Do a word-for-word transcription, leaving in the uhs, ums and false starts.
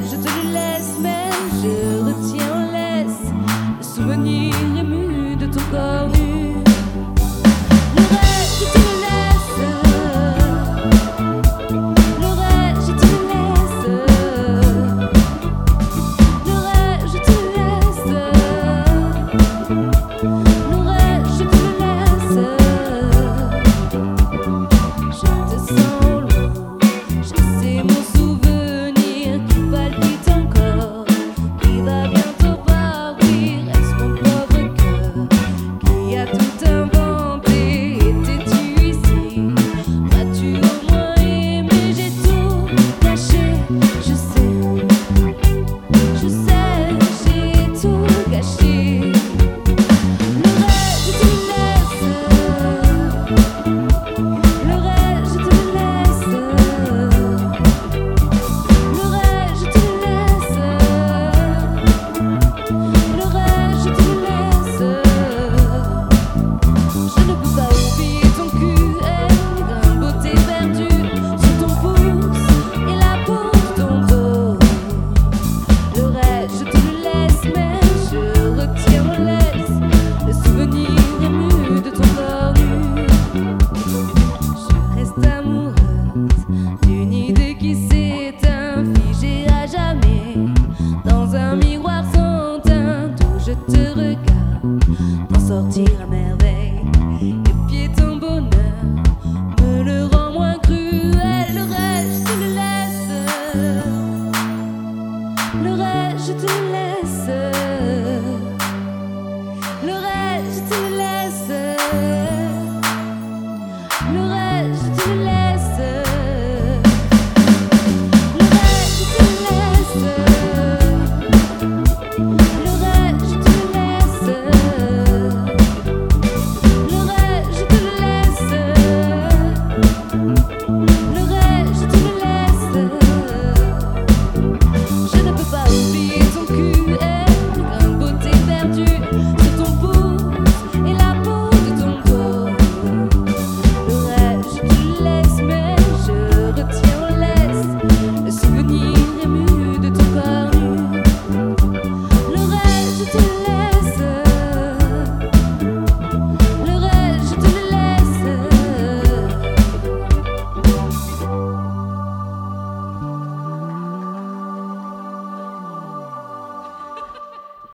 je te le laisse, mais je retiens en laisse le souvenir ému de ton corps nu. Le reste, je te le laisse. Le reste, je te le laisse. Le reste, je te le laisse. Le reste, je te le laisse. Je te sens loin, je sais mon souvenir qui palpite encore, qui va bientôt partir. Est-ce mon pauvre cœur qui a tout inventé? Étais-tu ici? M'as-tu au moins aimé? J'ai tout gâché, je sais, je sais, j'ai tout gâché. Le reste, je te le laisse. Le reste, je te le laisse. Le reste, je te le laisse. Le reste, je te le laisse. Je ne peux pas oublier ton cul et grain de beauté perdu sur ton pouce et la peau de ton dos. Le reste, je te le laisse, mais je retiens en laisse le souvenir ému de ton corps nu. Je reste amoureuse d'une idée qui s'éteint, figée à jamais dans un miroir sans teinte où je te regarde t'en sortir à merveille. Épier ton bonheur me le rend moins cruel. Le reste, je te le laisse. Le reste, je te le laisse.